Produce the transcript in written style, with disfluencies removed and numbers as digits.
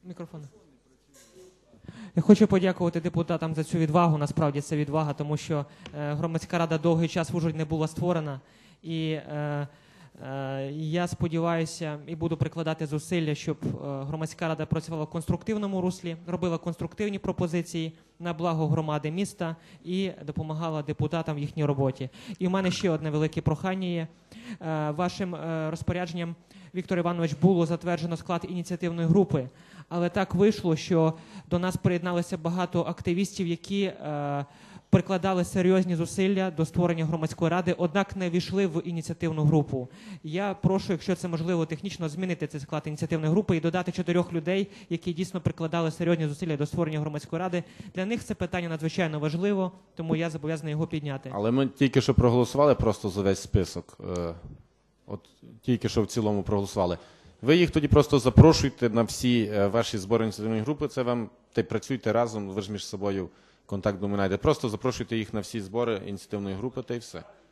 Мікрофон. Я хочу подякувати депутатам за цю відвагу. Насправді це відвага, тому що громадська рада довгий час в Ужгороді не була створена. І я сподіваюся і буду прикладати зусилля, щоб громадська рада працювала в конструктивному руслі, робила конструктивні пропозиції на благо громади міста і допомагала депутатам в їхній роботі. І в мене ще одне велике прохання є. Вашим розпорядженням, Віктор Іванович, було затверджено склад ініціативної групи, але так вийшло, що до нас приєдналося багато активістів, які прикладали серйозні зусилля до створення громадської ради, однак не війшли в ініціативну групу. Я прошу, якщо це можливо, технічно змінити цей склад ініціативної групи і додати 4 людей, які дійсно прикладали серйозні зусилля до створення громадської ради. Для них це питання надзвичайно важливо, тому я зобов'язаний його підняти. Але ми тільки що проголосували просто за весь список. От тільки що в цілому проголосували. Ви їх тоді просто запрошуйте на всі ваші збори ініціативної групи, це вам, працюйте разом, ви ж між собою контакт знайдете. Просто запрошуйте їх на всі збори ініціативної групи, та й все.